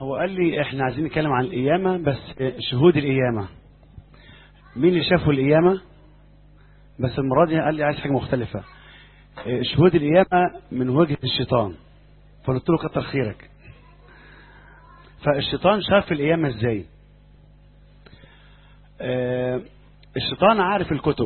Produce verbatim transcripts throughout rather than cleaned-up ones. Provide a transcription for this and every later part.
هو قال لي احنا عايزين نتكلم عن القيامة، بس شهود القيامة مين اللي شافوا القيامة؟ بس المرة دي قال لي عايز حاجة مختلفة. شهود القيامة من وجه الشيطان، فقلت له كتر خيرك. فالشيطان شاف القيامة ازاي؟ اه الشيطان عارف الكتب،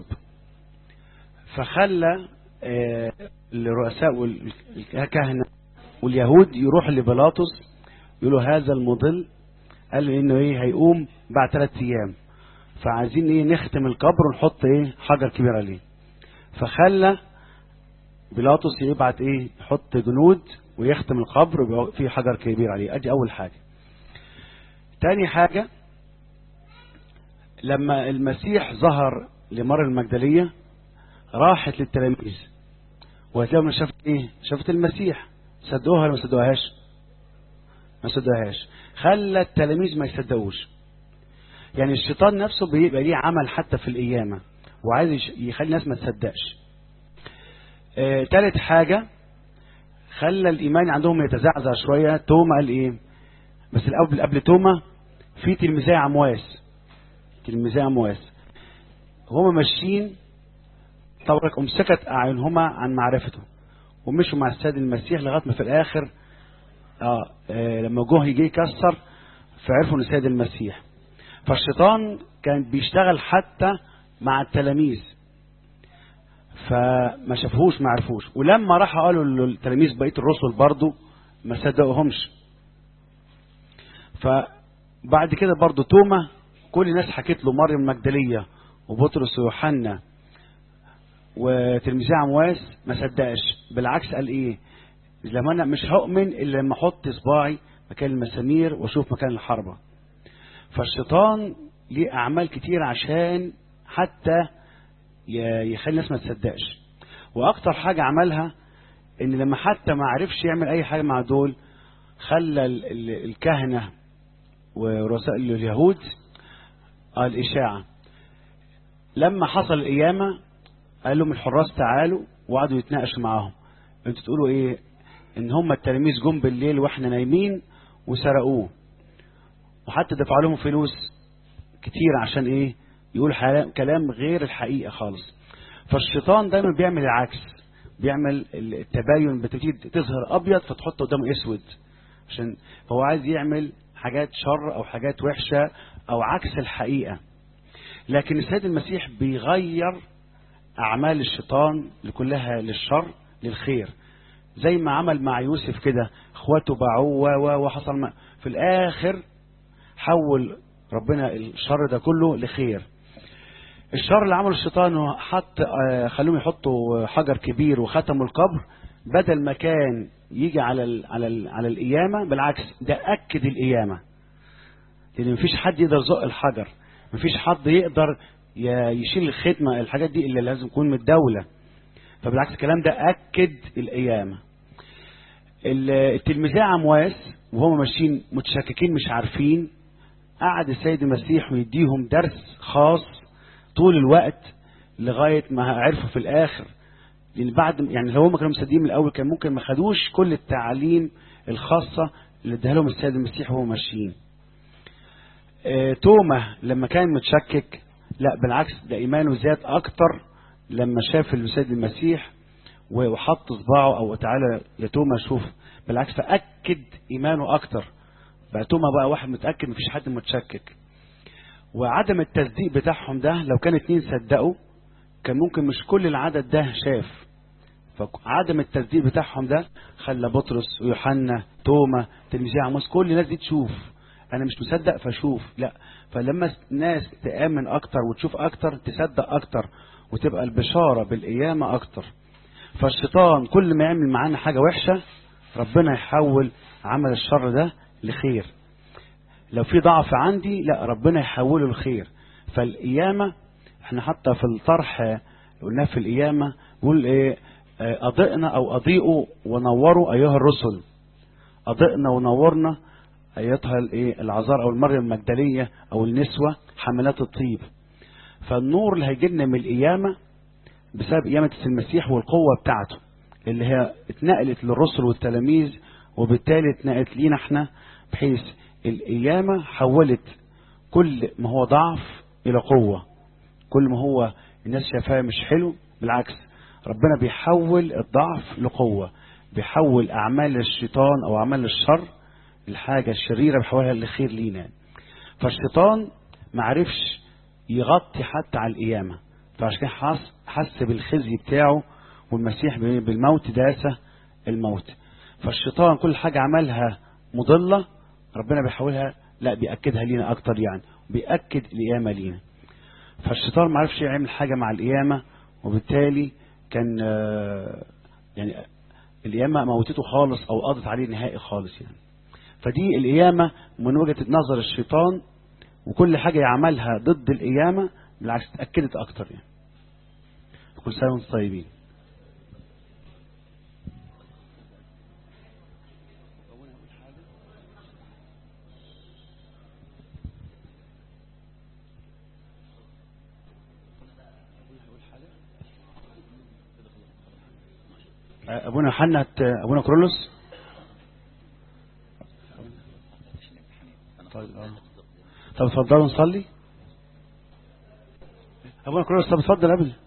فخلى اه الرؤساء والكهنة واليهود يروح لبيلاطس يقولوا هذا المضل قال لي انه ايه هيقوم بعد ثلاث ايام، فعايزين ايه نختم القبر ونحط ايه حجر كبير عليه. فخلى بيلاطس يبعت ايه يحط جنود ويختم القبر ويبقى فيه حجر كبير عليه. ادي اول حاجة. تاني حاجة، لما المسيح ظهر لمريم المجدلية راحت للتلاميذ وهتلاقيهم شافت ايه شافت المسيح، صدقوها ولا ما صدقوهاش؟ ما صدقوهاش. خلى التلاميذ ما يصدقوش. يعني الشيطان نفسه بيبقى ليه عمل حتى في القيامة وعايز يخلي الناس ما تصدقش. آه، تالت حاجة، خلى الإيمان عندهم يتزعزع شوية. توما قال إيه؟ بس الأول قبل توما في تلميذي عمواس. تلميذي عمواس هما ماشيين طبعا أمسكت أعينهما عن معرفته ومشوا مع السيد المسيح لغاية ما في الآخر آه آه لما جوه يجي يكسر فعرفوا إن السيد المسيح. فالشيطان كان بيشتغل حتى مع التلاميذ، فما شافوش ما عرفوش. ولما راح قالوا للتلاميذ بقيه الرسل برضو ما صدقوهمش. فبعد كده برضو توما كل الناس حكت له مريم المجدليه وبطرس ويوحنا وتلميذي عمواس ما صدقش، بالعكس قال ايه؟ لما انا مش هؤمن الا لما احط صباعي مكان المسامير واشوف مكان الحربه. فالشيطان ليه اعمال كتير عشان حتى يخلي الناس ما تصدقش. واكتر حاجة عملها ان لما حتى ما عرفش يعمل اي حاجة مع دول خلى الكهنة ورؤساء اليهود الاشاعة. لما حصل القيامة قال لهم الحراس تعالوا وقعدوا يتناقشوا معاهم، انتوا تقولوا ايه؟ ان هم التلاميذ جم بالليل واحنا نايمين وسرقوه، وحتى دفعوا لهم فلوس كتير عشان ايه؟ يقول كلام غير الحقيقة خالص. فالشيطان دايما بيعمل العكس، بيعمل التباين، بتبتدي تظهر ابيض فتحط قدامه اسود، عشان فهو عايز يعمل حاجات شر او حاجات وحشة او عكس الحقيقة. لكن السيد المسيح بيغير اعمال الشيطان كلها للشر للخير، زي ما عمل مع يوسف كده. اخواته باعوه وحصل في الاخر حول ربنا الشر ده كله لخير. الشر اللي عمله الشيطان هو حط خلوهم يحطوا حجر كبير وختموا القبر، بدل ما كان يجي على ال على ال على القيامة، بالعكس ده أكد القيامة، لأن مفيش حد يقدر يزق الحجر، مفيش حد يقدر يشيل الختمة الحاجات دي إلا لازم يكون من الدولة. فبالعكس الكلام ده أكد القيامة. التلميذي عمواس وهم ماشيين متشككين مش عارفين، قعد السيد المسيح ويديهم درس خاص طول الوقت لغاية ما عرفوا في الآخر. لأن بعد يعني لو هم كانوا مصدقين من الأول كان ممكن ما خدوش كل التعاليم الخاصة اللي اداها لهم السيد المسيح وهم ماشيين. اه توما لما كان متشكك، لا بالعكس ده إيمانه زاد أكتر لما شاف السيد المسيح وحط صباعه أو تعالى يا توما شوف، بالعكس فأكد إيمانه أكتر. بقى توما بقى واحد متأكد مفيش حد متشكك. وعدم التصديق بتاعهم ده لو كان اتنين صدقوا كان ممكن مش كل العدد ده شاف. فعدم التصديق بتاعهم ده خلى بطرس ويوحنا توما تلميذي عمواس كل الناس دي تشوف، انا مش مصدق فشوف. لا، فلما الناس تآمن اكتر وتشوف اكتر تصدق اكتر وتبقى البشارة بالقيامة اكتر. فالشيطان كل ما يعمل معانا حاجة وحشة ربنا يحول عمل الشر ده لخير. لو في ضعف عندي لا ربنا يحوله لخير. فالقيامة احنا حتى في الطرح قلنا في القيامة قول ايه؟ اضئنا او اضيئوا ونوروا ايها الرسل. اضئنا ونورنا ايتها الايه العذار او المريم المجدلية او النسوة حملات الطيب. فالنور اللي هيجي لنا من القيامة بسبب قيامة المسيح والقوة بتاعته اللي هي اتنقلت للرسل والتلاميذ، وبالتالي اتنقلت لينا احنا، بحيث القيامة حولت كل ما هو ضعف إلى قوة. كل ما هو الناس شايفاه مش حلو، بالعكس ربنا بيحول الضعف لقوة، بيحول أعمال الشيطان أو أعمال الشر الحاجة الشريرة بيحولها لخير لينا. فالشيطان معرفش يغطي حتى على القيامة، فعشان كده حس, حس بالخزي بتاعه، والمسيح بالموت داسه الموت. فالشيطان كل حاجة عملها مضلة ربنا بيحولها لا بيأكدها لينا أكتر، يعني بيأكد القيامة لينا. فالشيطان ما عرفش يعمل حاجة مع القيامة، وبالتالي كان يعني القيامة موتته خالص أو قضت عليه نهائي خالص يعني. فدي القيامة من وجهة نظر الشيطان، وكل حاجة يعملها ضد القيامة بالعكس اتأكدت أكتر يعني. كل سنة وانتم طيبين. أبونا حنة أبونا كرولوس. طيب طب اتفضلوا نصلي. أبونا كرولوس طب اتفضل قبل